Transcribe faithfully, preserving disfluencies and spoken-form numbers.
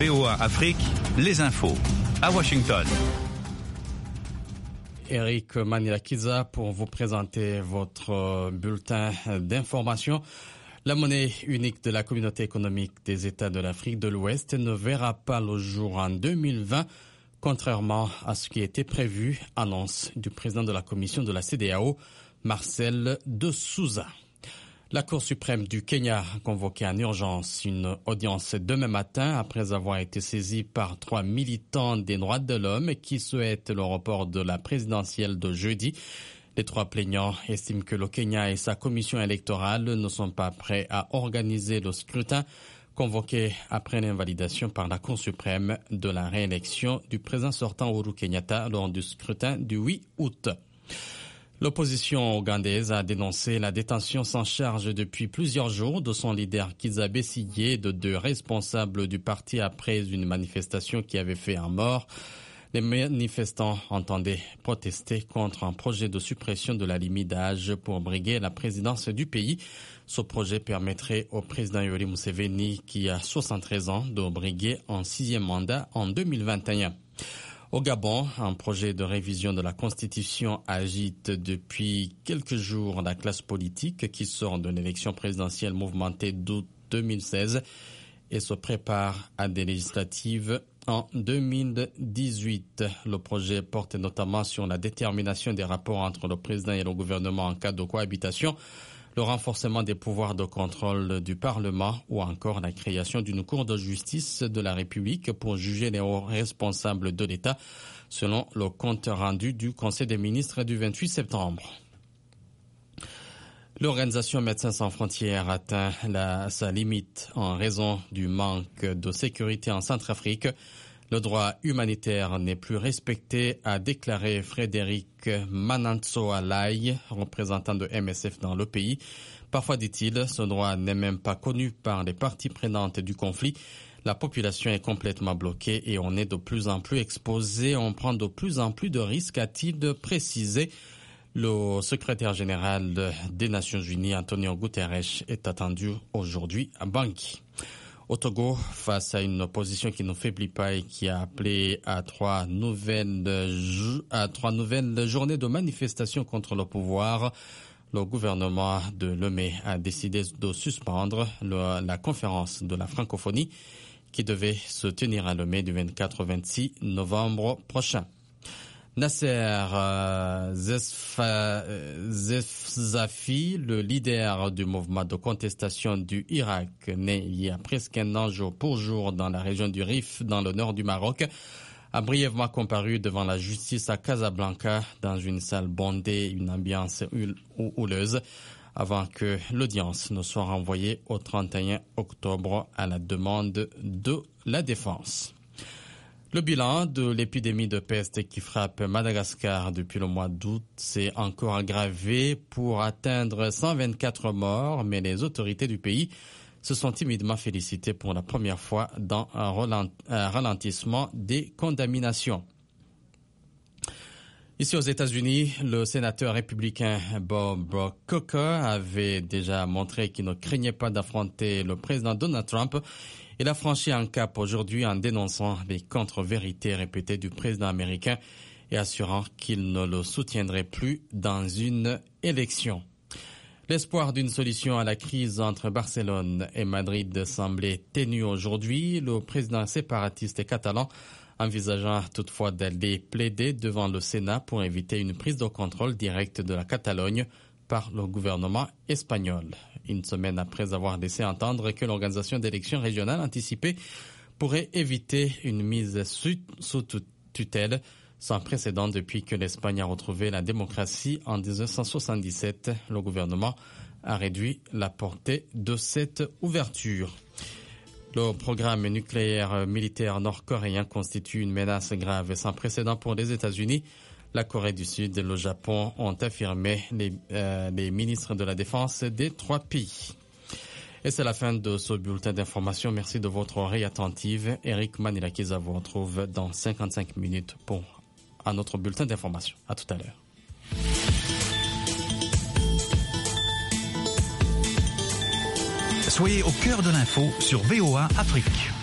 V O A Afrique, les infos, à Washington. Eric Manilakiza pour vous présenter votre bulletin d'information. La monnaie unique de la communauté économique des États de l'Afrique de l'Ouest ne verra pas le jour en deux mille vingt, contrairement à ce qui était prévu, annonce du président de la commission de la C E D E A O, Marcel de Souza. La Cour suprême du Kenya a convoqué en urgence une audience demain matin après avoir été saisie par trois militants des droits de l'homme qui souhaitent le report de la présidentielle de jeudi. Les trois plaignants estiment que le Kenya et sa commission électorale ne sont pas prêts à organiser le scrutin convoqué après l'invalidation par la Cour suprême de la réélection du président sortant Uhuru Kenyatta lors du scrutin du huit août. L'opposition ougandaise a dénoncé la détention sans charge depuis plusieurs jours de son leader Kizza Besigye et de deux responsables du parti après une manifestation qui avait fait un mort. Les manifestants entendaient protester contre un projet de suppression de la limite d'âge pour briguer la présidence du pays. Ce projet permettrait au président Yoweri Museveni, qui a soixante-treize ans, de briguer un sixième mandat en deux mille vingt et un. Au Gabon, un projet de révision de la Constitution agite depuis quelques jours la classe politique qui sort de l'élection présidentielle mouvementée d'août deux mille seize et se prépare à des législatives en deux mille dix-huit. Le projet porte notamment sur la détermination des rapports entre le président et le gouvernement en cas de cohabitation, le renforcement des pouvoirs de contrôle du Parlement ou encore la création d'une Cour de justice de la République pour juger les hauts responsables de l'État, selon le compte rendu du Conseil des ministres du vingt-huit septembre. L'organisation Médecins sans frontières atteint la, sa limite en raison du manque de sécurité en Centrafrique. Le droit humanitaire n'est plus respecté, a déclaré Frédéric Manantsoa-Lai, représentant de M S F dans le pays. Parfois, dit-il, ce droit n'est même pas connu par les parties prenantes du conflit. La population est complètement bloquée et on est de plus en plus exposé, on prend de plus en plus de risques, a-t-il précisé. Le secrétaire général des Nations Unies, Antonio Guterres, est attendu aujourd'hui à Bangui. Au Togo, face à une opposition qui ne faiblit pas et qui a appelé à trois nouvelles, à trois nouvelles journées de manifestation contre le pouvoir, le gouvernement de Lomé a décidé de suspendre le, la conférence de la francophonie qui devait se tenir à Lomé du vingt-quatre au vingt-six novembre prochain. Nasser euh, Zefzafi, le leader du mouvement de contestation du Irak, né il y a presque un an jour pour jour dans la région du Rif, dans le nord du Maroc, a brièvement comparu devant la justice à Casablanca dans une salle bondée, une ambiance houleuse, avant que l'audience ne soit renvoyée au trente et un octobre à la demande de la défense. Le bilan de l'épidémie de peste qui frappe Madagascar depuis le mois d'août s'est encore aggravé pour atteindre cent vingt-quatre morts, mais les autorités du pays se sont timidement félicitées pour la première fois dans un ralentissement des contaminations. Ici aux États-Unis, le sénateur républicain Bob Corker avait déjà montré qu'il ne craignait pas d'affronter le président Donald Trump. Il a franchi un cap aujourd'hui en dénonçant les contre-vérités répétées du président américain et assurant qu'il ne le soutiendrait plus dans une élection. L'espoir d'une solution à la crise entre Barcelone et Madrid semblait ténu aujourd'hui. Le président séparatiste catalan envisageant toutefois d'aller plaider devant le Sénat pour éviter une prise de contrôle directe de la Catalogne par le gouvernement espagnol. Une semaine après avoir laissé entendre que l'organisation d'élections régionales anticipées pourrait éviter une mise sous tutelle sans précédent depuis que l'Espagne a retrouvé la démocratie en dix-neuf cent soixante-dix-sept. Le gouvernement a réduit la portée de cette ouverture. Le programme nucléaire militaire nord-coréen constitue une menace grave et sans précédent pour les États-Unis. La Corée du Sud et le Japon ont affirmé les, euh, les ministres de la Défense des trois pays. Et c'est la fin de ce bulletin d'information. Merci de votre oreille attentive. Eric Manilakiza vous retrouve dans cinquante-cinq minutes pour un autre bulletin d'information. À tout à l'heure. Soyez au cœur de l'info sur V O A Afrique.